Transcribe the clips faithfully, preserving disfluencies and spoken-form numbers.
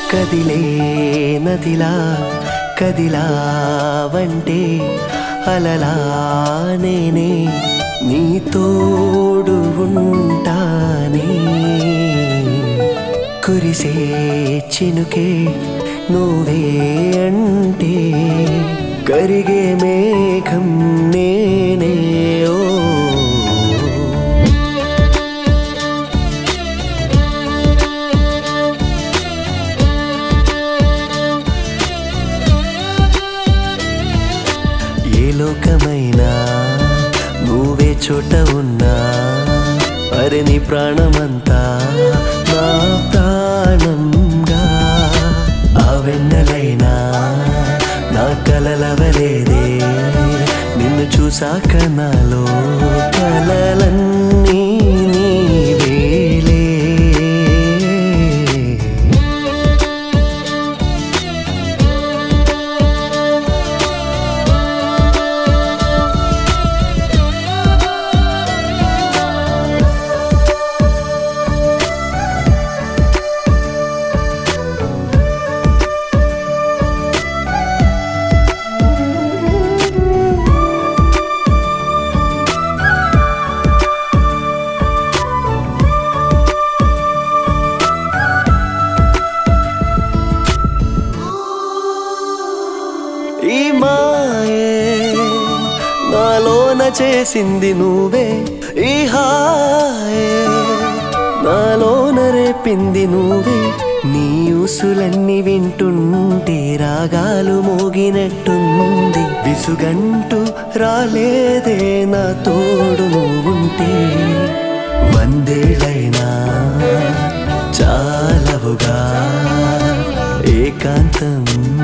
కదిలే నదిలా కదిలావంటే అలలా నేనే నీ తోడు ఉంటానే కురిసే చినుకే నువ్వే అంటే కరిగే మేఘం నేనే ఓ ఏ లోకమైనా నువ్వే చోట ఉన్నా అరే నీ ప్రాణమంతా నా ప్రాణంగా ఆ వెన్నెలైనా నా కలలవలేదే నిన్ను చూసాక నాలో కలలన్నీ నీవేలే ఈ మాయే నాలోన చేసింది నువ్వే ఈ హాయే నాలోన రేపింది నువ్వే నీ ఊసులన్నీ వింటుంటే రాగాలు మోగినట్టుంది విసుగంటూ రాలేదే నా తోడు నువ్వుంటే వందేళ్ళైనా చాలవుగా ఏకాంతం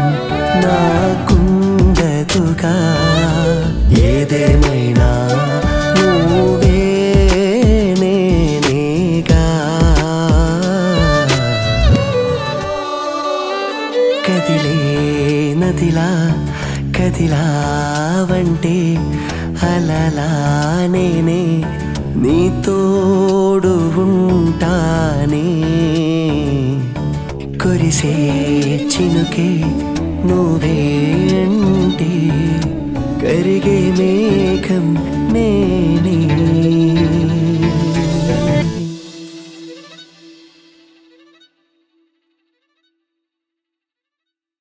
నాకుండదుగా ఏదేమైనా నువ్వే నేనేగా కదిలే నదిలా కదిలావంటే అలలా నేనే నీ తోడు ఉంటానే కురిసే చినుకే నువ్వే అంటే కరిగే మేఘం నేనే